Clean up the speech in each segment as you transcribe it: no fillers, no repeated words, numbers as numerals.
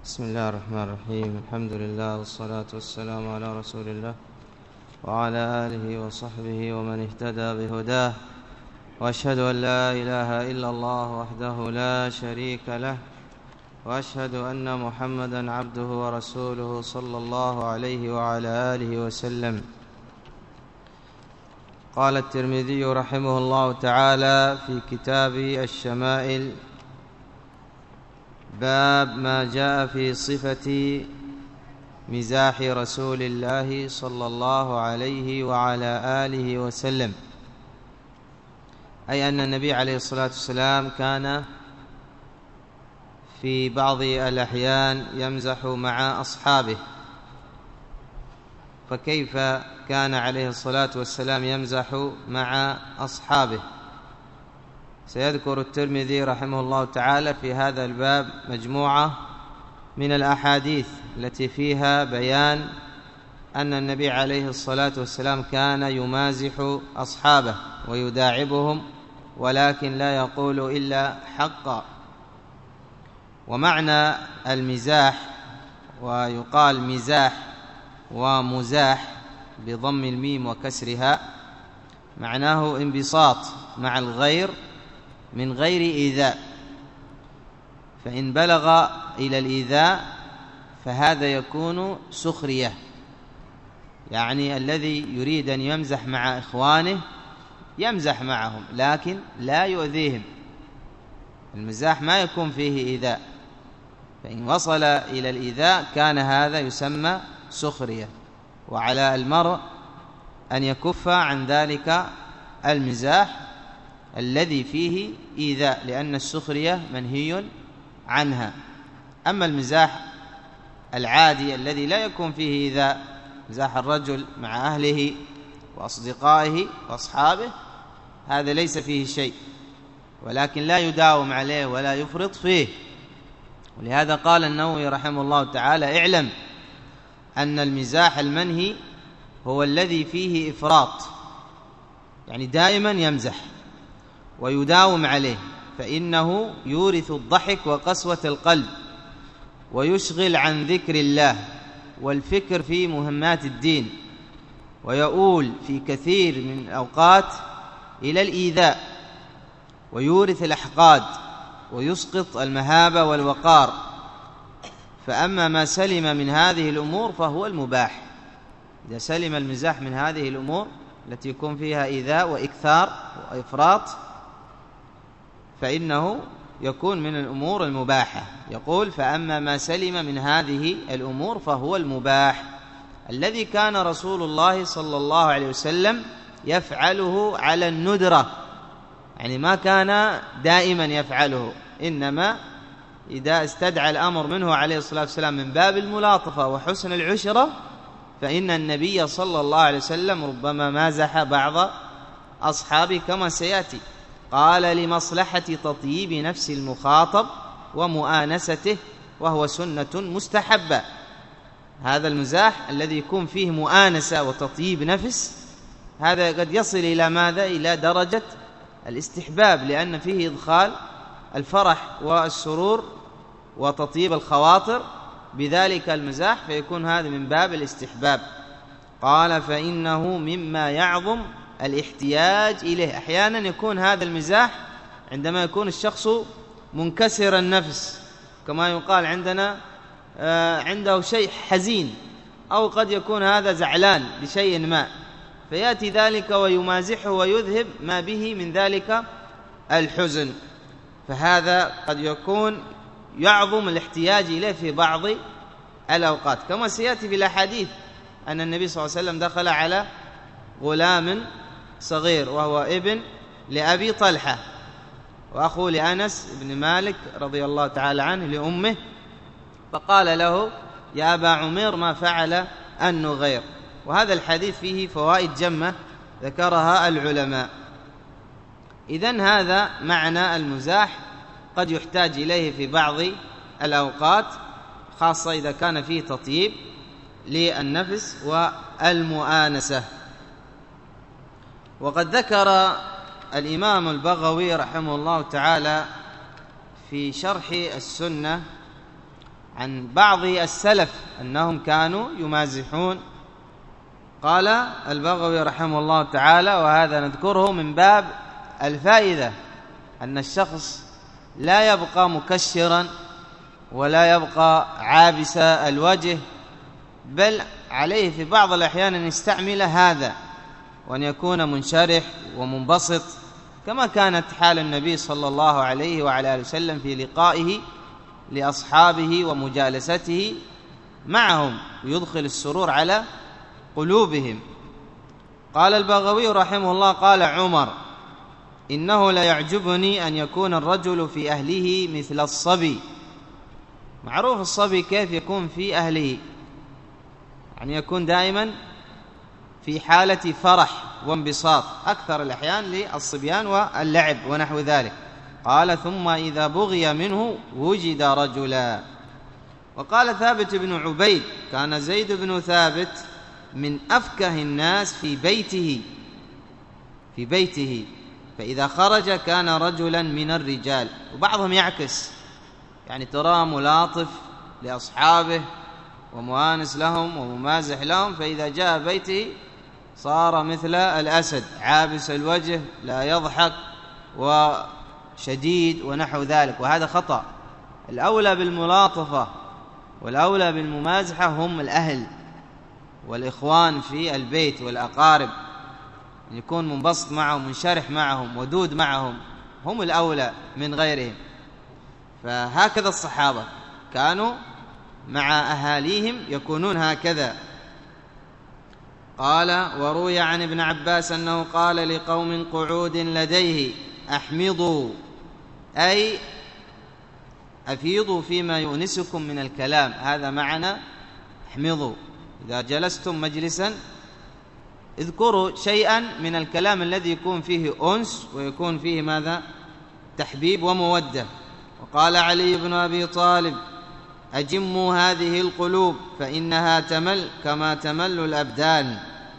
بسم الله الرحمن الرحيم. الحمد لله والصلاة والسلام على رسول الله وعلى آله وصحبه ومن اهتدى بهداه، وأشهد أن لا إله إلا الله وحده لا شريك له، وأشهد أن محمدا عبده ورسوله صلى الله عليه وعلى آله وسلم. قال الترمذي رحمه الله تعالى في كتاب الشمائل: باب ما جاء في صفة مزاح رسول الله صلى الله عليه وعلى آله وسلم، أي أن النبي عليه الصلاة والسلام كان في بعض الأحيان يمزح مع أصحابه، فكيف كان عليه الصلاة والسلام يمزح مع أصحابه؟ سيذكر الترمذي رحمه الله تعالى في هذا الباب مجموعة من الأحاديث التي فيها بيان أن النبي عليه الصلاة والسلام كان يمازح أصحابه ويداعبهم، ولكن لا يقول إلا حقا. ومعنى المزاح، ويقال مزاح ومزاح بضم الميم وكسرها، معناه انبساط مع الغير من غير إيذاء، فإن بلغ إلى الإيذاء فهذا يكون سخرية، يعني الذي يريد أن يمزح مع إخوانه يمزح معهم لكن لا يؤذيهم. المزاح ما يكون فيه إيذاء، فإن وصل إلى الإيذاء كان هذا يسمى سخرية، وعلى المرء أن يكف عن ذلك المزاح الذي فيه إيذاء، لأن السخرية منهي عنها. أما المزاح العادي الذي لا يكون فيه إيذاء، مزاح الرجل مع أهله وأصدقائه وأصحابه، هذا ليس فيه شيء، ولكن لا يداوم عليه ولا يفرط فيه. ولهذا قال النووي رحمه الله تعالى: اعلم أن المزاح المنهي هو الذي فيه إفراط، يعني دائما يمزح ويداوم عليه، فإنه يورث الضحك وقسوة القلب، ويشغل عن ذكر الله والفكر في مهمات الدين، ويؤول في كثير من الأوقات إلى الإيذاء، ويورث الأحقاد، ويسقط المهابة والوقار. فأما ما سلم من هذه الأمور فهو المباح. إذا سلم المزاح من هذه الأمور التي يكون فيها إيذاء وإكثار وإفراط فإنه يكون من الأمور المباحة. يقول: فأما ما سلم من هذه الأمور فهو المباح الذي كان رسول الله صلى الله عليه وسلم يفعله على الندرة، يعني ما كان دائما يفعله، إنما إذا استدعى الأمر منه عليه الصلاة والسلام من باب الملاطفة وحسن العشرة فإن النبي صلى الله عليه وسلم ربما مازح بعض أصحابه كما سيأتي. قال: لمصلحة تطيب نفس المخاطب ومؤانسته، وهو سنة مستحبة. هذا المزاح الذي يكون فيه مؤانسة وتطيب نفس، هذا قد يصل إلى ماذا؟ إلى درجة الاستحباب، لأن فيه إدخال الفرح والسرور وتطيب الخواطر بذلك المزاح، فيكون هذا من باب الاستحباب. قال: فإنه مما يعظم الاحتياج إليه. أحيانا يكون هذا المزاح عندما يكون الشخص منكسر النفس، كما يقال عندنا عنده شيء حزين، أو قد يكون هذا زعلان لشيء ما، فيأتي ذلك ويمازحه ويذهب ما به من ذلك الحزن، فهذا قد يكون يعظم الاحتياج إليه في بعض الأوقات، كما سيأتي في الأحاديث أن النبي صلى الله عليه وسلم دخل على غلام صغير وهو ابن لأبي طلحة وأخوه لأنس بن مالك رضي الله تعالى عنه لأمه، فقال له: يا أبا عمير ما فعل النغير. وهذا الحديث فيه فوائد جمة ذكرها العلماء. إذن هذا معنى المزاح، قد يحتاج إليه في بعض الأوقات، خاصة إذا كان فيه تطيب للنفس والمؤانسة. وقد ذكر الإمام البغوي رحمه الله تعالى في شرح السنة عن بعض السلف أنهم كانوا يمازحون. قال البغوي رحمه الله تعالى: وهذا نذكره من باب الفائدة، أن الشخص لا يبقى مكشرا ولا يبقى عابس الوجه، بل عليه في بعض الأحيان أن يستعمل هذا وأن يكون منشرح ومنبسط، كما كانت حال النبي صلى الله عليه وعلى آله وسلم في لقائه لأصحابه ومجالسته معهم، ويدخل السرور على قلوبهم. قال البغوي رحمه الله: قال عمر: إنه لا يعجبني أن يكون الرجل في أهله مثل الصبي. معروف الصبي كيف يكون في أهله، يعني يكون دائما في حالة فرح وانبساط أكثر الأحيان للصبيان واللعب ونحو ذلك. قال: ثم إذا بغي منه وجد رجلا. وقال ثابت بن عبيد: كان زيد بن ثابت من أفكه الناس في بيته فإذا خرج كان رجلا من الرجال. وبعضهم يعكس، يعني ترى ملاطف لأصحابه ومؤانس لهم وممازح لهم، فإذا جاء بيته صار مثل الأسد عابس الوجه لا يضحك وشديد ونحو ذلك، وهذا خطأ. الأولى بالملاطفة والأولى بالممازحة هم الأهل والإخوان في البيت والأقارب، يكون منبسط معهم، منشرح معهم، ودود معهم، هم الأولى من غيرهم. فهكذا الصحابة كانوا مع أهاليهم يكونون هكذا. قال: وروي عن ابن عباس أنه قال لقوم قعود لديه: أحمضوا، أي أفيضوا فيما يؤنسكم من الكلام. هذا معنى احمضوا، إذا جلستم مجلسا اذكروا شيئا من الكلام الذي يكون فيه أنس ويكون فيه ماذا؟ تحبيب ومودة. وقال علي بن أبي طالب: أجموا هذه القلوب فإنها تمل كما تمل الأبدان.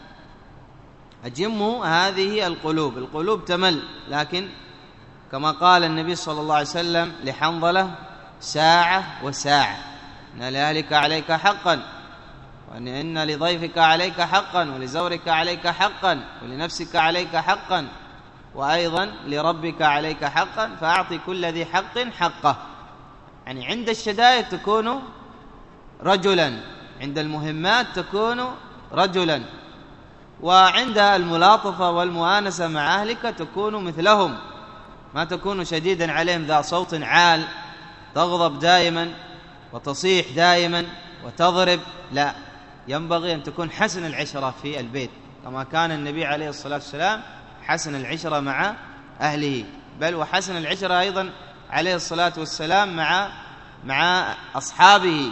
أجموا هذه القلوب تمل، لكن كما قال النبي صلى الله عليه وسلم لحنظلة: ساعة وساعة، إن لأهلك عليك حقا، وإن لضيفك عليك حقا، ولزورك عليك حقا، ولنفسك عليك حقا، وأيضا لربك عليك حقا، فأعطي كل ذي حق حقه. يعني عند الشدائد تكون رجلا، عند المهمات تكون رجلا، وعند الملاطفة والمؤانسة مع أهلك تكون مثلهم، ما تكون شديدا عليهم ذا صوت عال تغضب دائما وتصيح دائما وتضرب، لا، ينبغي أن تكون حسن العشرة في البيت، كما كان النبي عليه الصلاة والسلام حسن العشرة مع أهله، بل وحسن العشرة أيضا عليه الصلاة والسلام مع أصحابه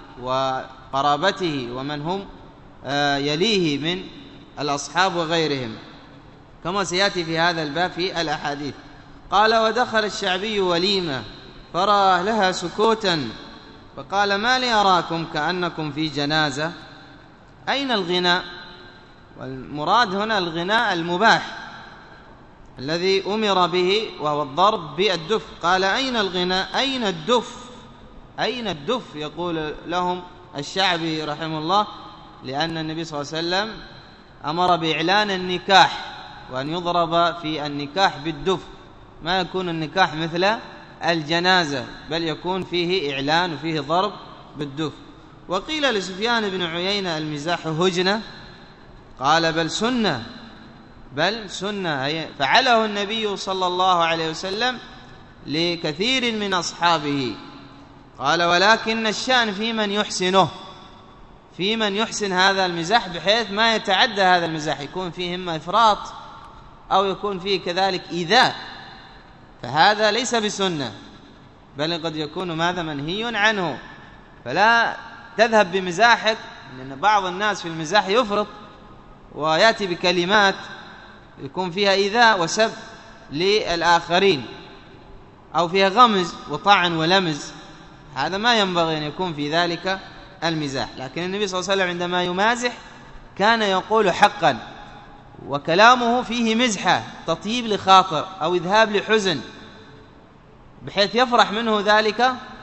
وقرابته ومن هم يليه من الأصحاب وغيرهم، كما سيأتي في هذا الباب في الأحاديث. قال: ودخل الشعبي وليمة فرأى لها سكوتا فقال: ما لي أراكم كأنكم في جنازة؟ أين الغناء؟ والمراد هنا الغناء المباح الذي أمر به، وهو الضرب بالدف. قال: أين الغناء؟ أين الدف؟ أين الدف؟ يقول لهم الشعبي رحمه الله، لأن النبي صلى الله عليه وسلم أمر بإعلان النكاح، وأن يضرب في النكاح بالدف، ما يكون النكاح مثل الجنازة، بل يكون فيه إعلان وفيه ضرب بالدف. وقيل لسفيان بن عيينة: المزاح هجنة؟ قال: بل سنة، بل سنة، فعله النبي صلى الله عليه وسلم لكثير من أصحابه. قال: ولكن الشأن في من يحسنه، في من يحسن هذا المزاح بحيث ما يتعدى هذا المزاح، يكون فيه إما إفراط أو يكون فيه كذلك إيذاء، فهذا ليس بسنة، بل قد يكون ماذا؟ منهي عنه. فلا تذهب بمزاحك، لأن بعض الناس في المزاح يفرط ويأتي بكلمات يكون فيها إيذاء وسب للآخرين، أو فيها غمز وطعن ولمز، هذا ما ينبغي أن يكون في ذلك المزاح. لكن النبي صلى الله عليه وسلم عندما يمازح كان يقول حقا، وكلامه فيه مزحة، تطيب لخاطر أو إذهاب لحزن، بحيث يفرح منه ذلك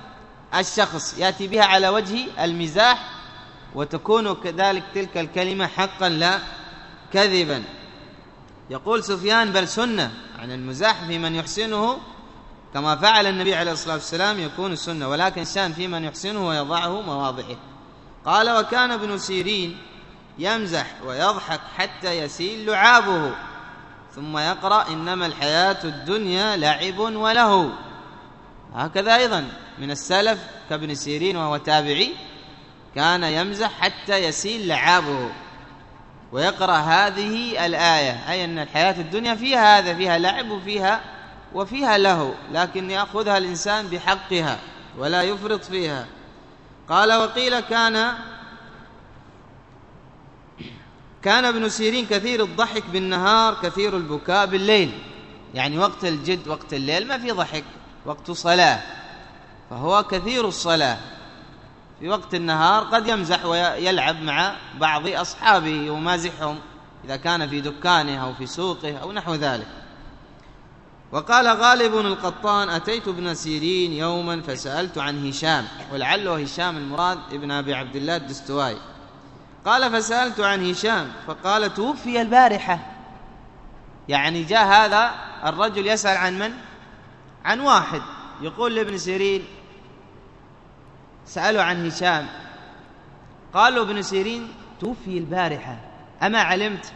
الشخص يأتي بها على وجه المزاح، وتكون كذلك تلك الكلمة حقا لا كذبا. يقول سفيان: بل سنة، عن المزاح في من يحسنه كما فعل النبي عليه الصلاة والسلام يكون السنة، ولكن الشان في من يحسنه ويضعه مواضعه. قال: وكان ابن سيرين يمزح ويضحك حتى يسيل لعابه، ثم يقرأ: إنما الحياة الدنيا لعب ولهو. هكذا أيضا من السلف كابن سيرين وهو تابعي، كان يمزح حتى يسيل لعابه ويقرأ هذه الآية، أي أن الحياة الدنيا فيها هذا، فيها لعب وفيها له، لكن يأخذها الإنسان بحقها ولا يفرط فيها. قال: وقيل كان ابن سيرين كثير الضحك بالنهار كثير البكاء بالليل، يعني وقت الجد وقت الليل ما في ضحك، وقت صلاة، فهو كثير الصلاة. في وقت النهار قد يمزح ويلعب مع بعض أصحابه يمازحهم إذا كان في دكانه أو في سوقه أو نحو ذلك. وقال غالب القطان: أتيت ابن سيرين يوما فسألت عن هشام، ولعله هشام المراد ابن أبي عبد الله الدستوائي. قال: فسألت عن هشام فقال: توفي البارحة. يعني جاء هذا الرجل يسأل عن من؟ عن واحد، يقول لابن سيرين: سألوا عن هشام. قالوا ابن سيرين: توفي البارحة، أما علمت؟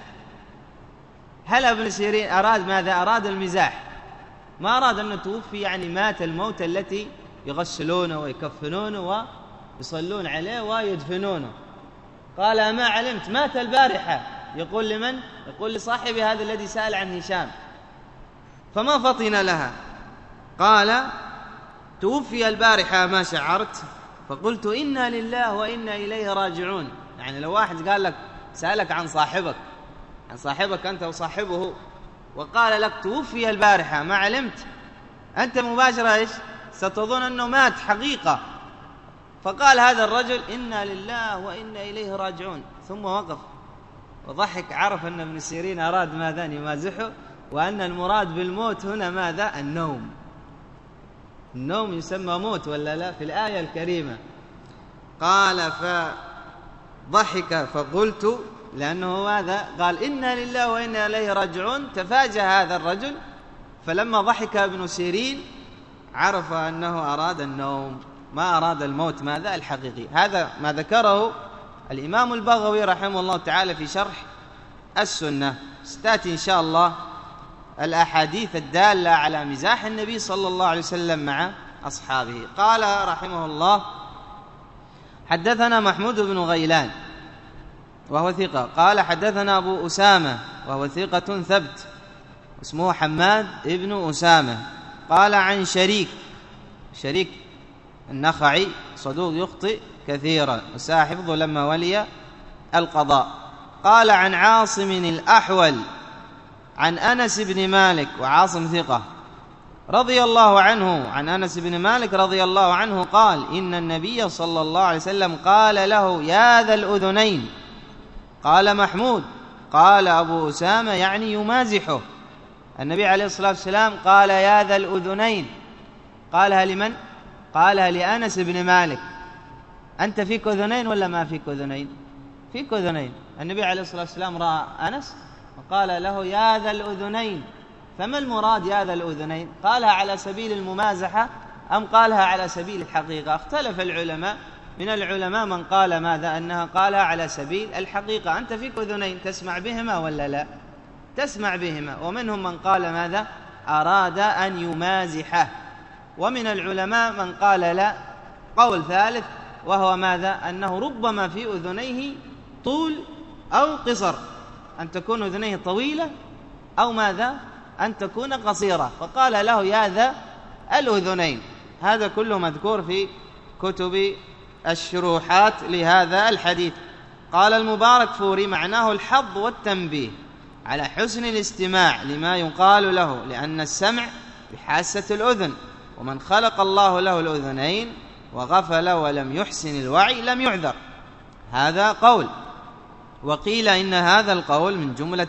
هل ابن سيرين أراد ماذا؟ أراد المزاح، ما أراد أنه توفي يعني مات الموت التي يغسلونه ويكفنونه ويصلون عليه ويدفنونه. قال: أما علمت؟ مات البارحة. يقول لمن؟ يقول لصاحب هذا الذي سأل عن هشام، فما فطن لها. قال: توفي البارحة ما شعرت؟ فقلت: إنا لله وإنا إليه راجعون. يعني لو واحد قال لك سألك عن صاحبك أنت وصاحبه وقال لك توفي البارحة ما علمت، أنت مباشرة إيش؟ ستظن أنه مات حقيقة. فقال هذا الرجل: إنا لله وإنا إليه راجعون، ثم وقف وضحك، عرف أن ابن سيرين أراد ماذا؟ يمازحه، وأن المراد بالموت هنا ماذا؟ النوم. النوم يسمى موت ولا لا في الآية الكريمة؟ قال: فضحك فقلت، لأنه ماذا؟ قال إنا لله وإنا إليه راجعون، تفاجأ هذا الرجل، فلما ضحك ابن سيرين عرف أنه أراد النوم ما أراد الموت ماذا؟ الحقيقي. هذا ما ذكره الإمام البغوي رحمه الله تعالى في شرح السنة. ستأتي إن شاء الله الأحاديث الدالة على مزاح النبي صلى الله عليه وسلم مع أصحابه. قال رحمه الله: حدثنا محمود بن غيلان وهو ثقة. قال: حدثنا أبو أسامة وهو ثقة ثبت، اسمه حماد ابن أسامة. قال: عن شريك النخعي صدوق يخطئ كثيرا وساء حفظه لما ولي القضاء. قال: عن عاصم الأحول عن أنس بن مالك، وعاصم ثقة، رضي الله عنه، عن أنس بن مالك رضي الله عنه قال: إن النبي صلى الله عليه وسلم قال له: يا ذا الأذنين. قال محمود: قال أبو أسامة يعني يمازحه. النبي عليه الصلاة والسلام قال: يا ذا الأذنين. قالها لمن؟ قالها لأنس بن مالك. أنت فيك أذنين ولا ما فيك أذنين؟ فيك أذنين. النبي عليه الصلاة والسلام رأى أنس وقال له: يا ذا الأذنين. فما المراد يا ذا الأذنين؟ قالها على سبيل الممازحة أم قالها على سبيل الحقيقة؟ اختلف العلماء، من العلماء من قال ماذا؟ أنها قالها على سبيل الحقيقة، أنت فيك أذنين تسمع بهما ولا لا؟ تسمع بهما. ومنهم من قال ماذا؟ أراد أن يمازحه. ومن العلماء من قال لا، قول ثالث، وهو ماذا؟ أنه ربما في أذنيه طول أو قصر، أن تكون أذنيه طويلة أو ماذا؟ أن تكون قصيرة، فقال له: يا ذا الأذنين. هذا كله مذكور في كتب الشروحات لهذا الحديث. قال المبارك فوري: معناه الحظ والتنبيه على حسن الاستماع لما يقال له، لأن السمع بحاسة الأذن، ومن خلق الله له الأذنين وغفل ولم يحسن الوعي لم يعذر. هذا قول. وقيل إن هذا القول من جملة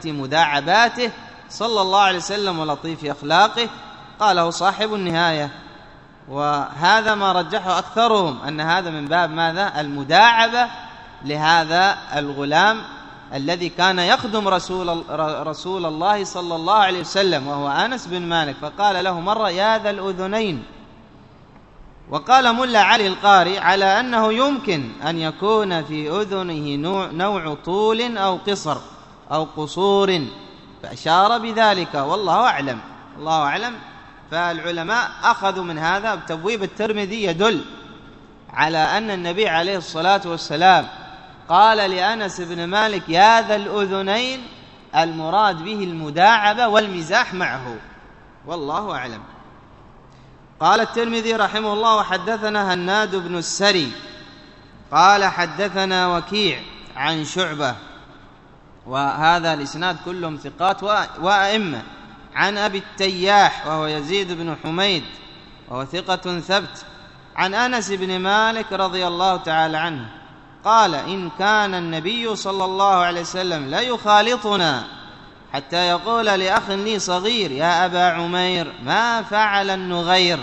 مداعباته صلى الله عليه وسلم ولطيف أخلاقه، قاله صاحب النهاية. وهذا ما رجحه أكثرهم أن هذا من باب ماذا؟ المداعبة لهذا الغلام الذي كان يخدم رسول الله صلى الله عليه وسلم وهو أنس بن مالك، فقال له مرة: يا ذا الأذنين. وقال ملا علي القاري على أنه يمكن أن يكون في أذنه نوع طول أو قصر أو قصور، فأشار بذلك، والله أعلم. الله أعلم. فالعلماء أخذوا من هذا بتبويب الترمذي يدل على أن النبي عليه الصلاة والسلام قال لأنس بن مالك: يا ذا الأذنين، المراد به المداعبة والمزاح معه، والله أعلم. قال الترمذي رحمه الله: وحدثنا هناد بن السري قال حدثنا وكيع عن شعبة، وهذا الإسناد كلهم ثقات وأئمة، عن أبي التياح وهو يزيد بن حميد وهو ثقة ثبت، عن أنس بن مالك رضي الله تعالى عنه قال: إن كان النبي صلى الله عليه وسلم لا يخالطنا حتى يقول لأخ لي صغير: يا أبا عمير، ما فعل النغير.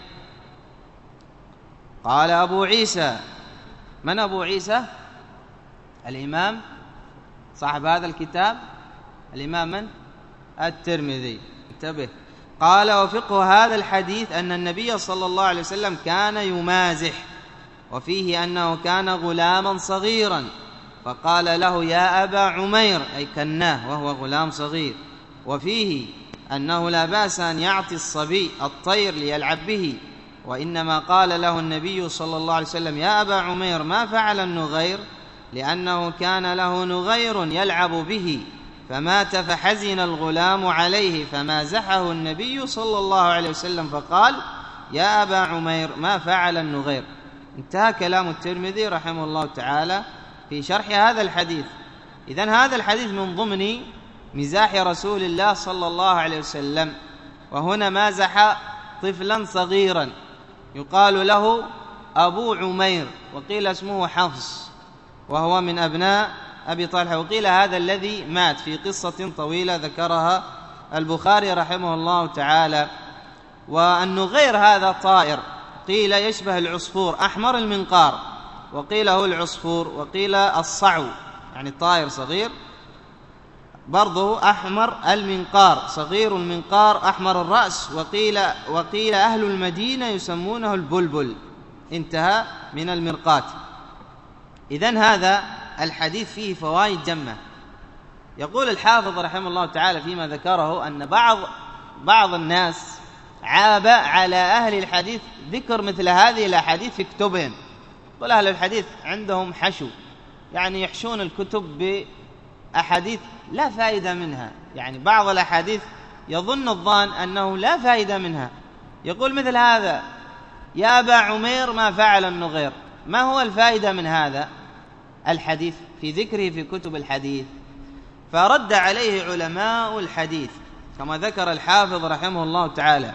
قال أبو عيسى. من أبو عيسى؟ الإمام صاحب هذا الكتاب، الإمام من؟ الترمذي. انتبه. قال: وفقه هذا الحديث أن النبي صلى الله عليه وسلم كان يمازح، وفيه أنه كان غلاما صغيرا فقال له: يا أبا عمير، أي كناه وهو غلام صغير. وفيه أنه لا بأس أن يعطي الصبي الطير ليلعب به، وإنما قال له النبي صلى الله عليه وسلم: يا أبا عمير، ما فعل النغير؟ لأنه كان له نغير يلعب به فمات فحزن الغلام عليه، فمازحه النبي صلى الله عليه وسلم فقال: يا أبا عمير، ما فعل النغير. انتهى كلام الترمذي رحمه الله تعالى في شرح هذا الحديث. إذن هذا الحديث من ضمن مزاح رسول الله صلى الله عليه وسلم، وهنا مازح طفلا صغيرا يقال له أبو عمير، وقيل اسمه حفص وهو من أبناء أبي طلحة، وقيل هذا الذي مات في قصة طويلة ذكرها البخاري رحمه الله تعالى. والنغير هذا طائر، قيل يشبه العصفور، أحمر المنقار، وقيل هو العصفور، وقيل الصعو، يعني طائر صغير برضه أحمر المنقار، صغير المنقار أحمر الرأس، وقيل أهل المدينة يسمونه البلبل. انتهى من المرقات. إذن هذا الحديث فيه فوائد جمة. يقول الحافظ رحمه الله تعالى فيما ذكره أن بعض الناس عاب على أهل الحديث ذكر مثل هذه الأحاديث في كتبهم. قل أهل الحديث عندهم حشو، يعني يحشون الكتب بأحاديث لا فائدة منها، يعني بعض الأحاديث يظن الظان أنه لا فائدة منها، يقول مثل هذا: يا أبا عمير، ما فعل النغير. ما هو الفائدة من هذا الحديث في ذكره في كتب الحديث؟ فرد عليه علماء الحديث كما ذكر الحافظ رحمه الله تعالى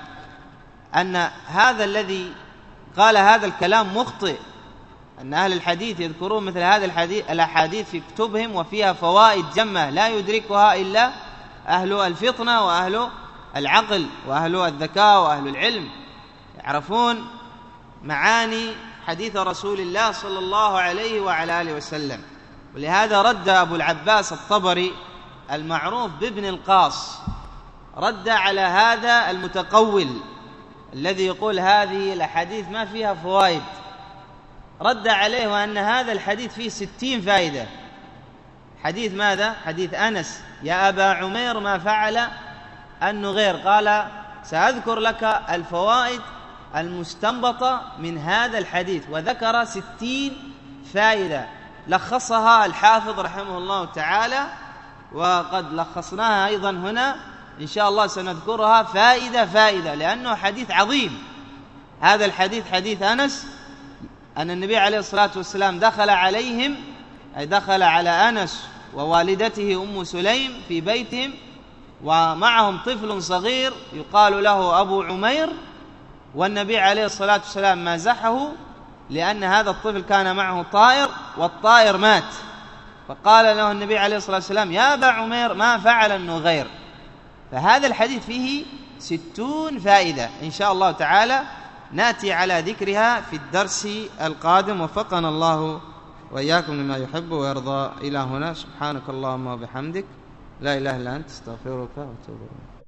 أن هذا الذي قال هذا الكلام مخطئ، أن أهل الحديث يذكرون مثل هذا الأحاديث في كتبهم وفيها فوائد جمة لا يدركها إلا أهل الفطنة وأهل العقل وأهل الذكاء وأهل العلم، يعرفون معاني حديث رسول الله صلى الله عليه وعلى آله وسلم. ولهذا رد أبو العباس الطبري المعروف بابن القاص، رد على هذا المتقول الذي يقول هذه الأحاديث ما فيها فوائد، رد عليه وأن هذا الحديث فيه 60 فائدة. حديث ماذا؟ حديث أنس: يا أبا عمير، ما فعل النغير. قال: سأذكر لك الفوائد المستنبطة من هذا الحديث، وذكر 60 فائدة لخصها الحافظ رحمه الله تعالى، وقد لخصناها أيضا هنا إن شاء الله سنذكرها فائدة لأنه حديث عظيم. هذا الحديث حديث أنس أن النبي عليه الصلاة والسلام دخل عليهم، أي دخل على أنس ووالدته أم سليم في بيتهم، ومعهم طفل صغير يقال له أبو عمير، والنبي عليه الصلاة والسلام مازحه لأن هذا الطفل كان معه طائر والطائر مات، فقال له النبي عليه الصلاة والسلام: يا أبا عمير، ما فعل النغير. فهذا الحديث فيه 60 فائدة إن شاء الله تعالى نأتي على ذكرها في الدرس القادم، وفقنا الله وإياكم لما يحب ويرضى. إلى هنا، سبحانك اللهم وبحمدك، لا إله إلا أنت، استغفرك وأتوب إليك.